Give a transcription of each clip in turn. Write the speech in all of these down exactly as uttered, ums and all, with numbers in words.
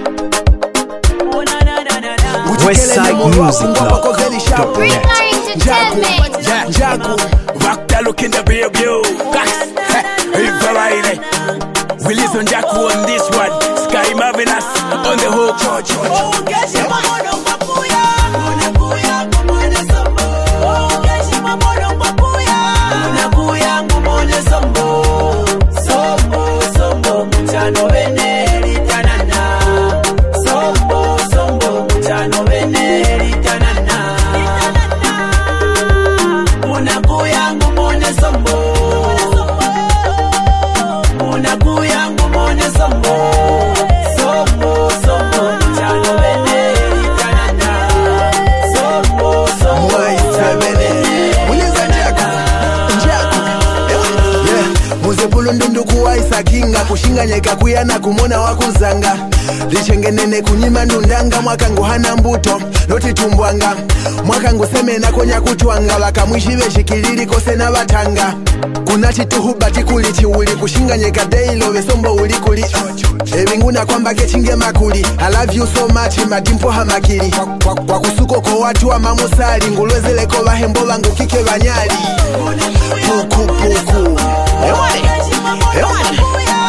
Westside Music Club. Jaku, Jaku, Vakta looking the baby, yo. We listen Jaku on this one. Sky Marvelous on the whole church. Kinga kushinga nyeka kuyana kumona wakuzanga Lichengenene kunyima ndundanga Mwakangu hana mbuto loti tumbwanga Mwakangu semena konya kutuanga Waka mwishive shikilili kose na watanga Kuna chituhuba tikuli chiuli Kushinga nyeka deilo vesombo ulikuli Ebinguna kwamba kechinge makuli I love you so much madimpo hamakili Kwa kusuko kwa watu wa mamusali Ngulwezele kwa wahembo wangu kike wanyali Puku puku Ewani Ewani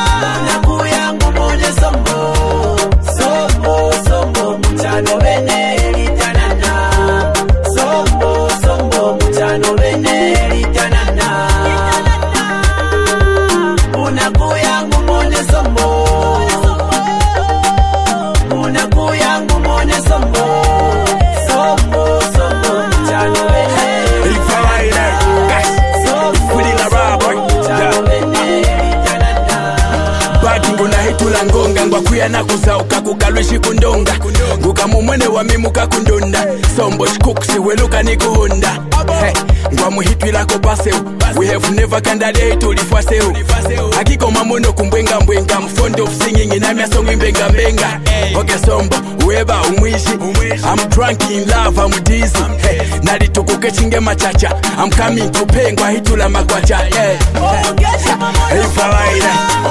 na kuzauka kukalwishi kundonga Nguka mumwene wa mimuka kundonda Sombo shkuksi weluka ni kuhonda hey, Ngwa muhitwi lako paseo We have never kandale tulifaseo Hakiko mamono kumbwenga mbwenga Mfondo of singing inamia songi mbenga mbenga Okay sombo uweba umwishi I'm drunk in love I'm dizzy hey, Nalitukuke chinge machacha I'm coming to pay ngwa hitula magwacha hey, hey, hey, fawaida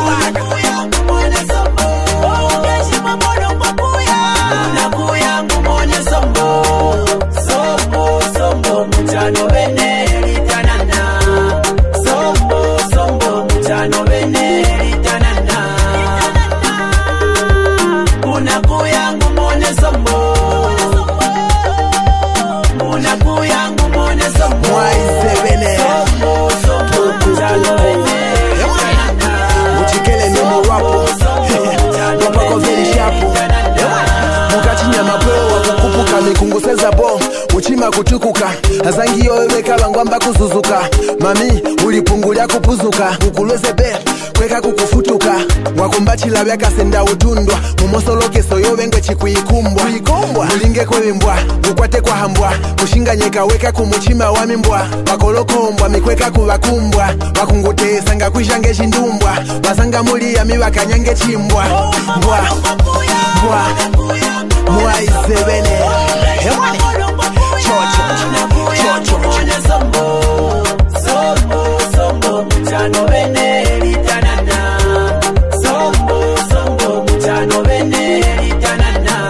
Kunguseza bo, uchima kutukuka Azangi yowe kala ngwamba kuzuzuka Mami, ulipungulia kupuzuka Kukulweze be, kweka kukufutuka Wakumbachi la weka senda utundwa Mumosolo keso yowe ngwe chikuikumbwa Mulinge kwe mbwa, ukwate kwa hambwa Kushinga nyeka weka kumuchima wami mbwa Wakoloko mbwa, mikweka kuwakumbwa Wakungute sanga kuishange shindumbwa Wasanga muli ya miwa kanyange chimbwa Mbwa, mbwa, mbwa isebene Hewani Chocho Chocho Sombo Sombo Sombo Mchano bene Litanana Sombo Sombo Mchano bene Litanana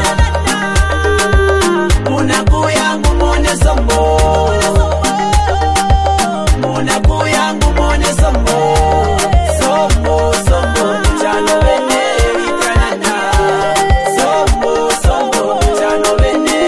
Unakuya ngumone sombo Unakuya ngumone sombo Sombo Sombo Mchano bene Litanana Sombo Sombo Mchano bene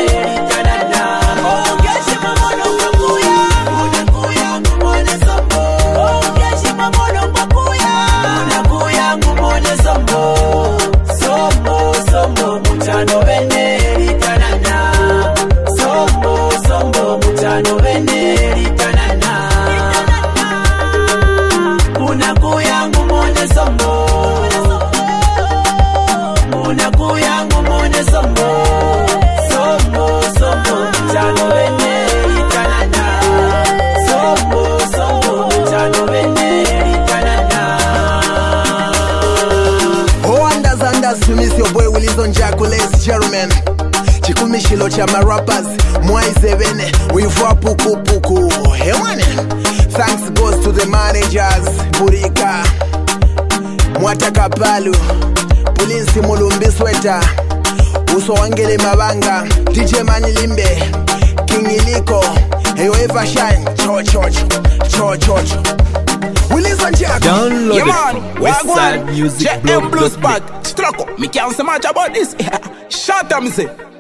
Chikumishilo cha marappers Mwaizebene Wivwa puku puku Hewani Thanks goes to the managers Burika Mwataka Palu pulinsi mulumbi sweta uso wangele mabanga D J Mani Limbe King Iliko Eyo Eva Shine Cho cho cho cho cho Willis and Jack Download yeah, man. it from Westside Music J M Blues Bag Struck. Me can't say much about this. Shut up, me say.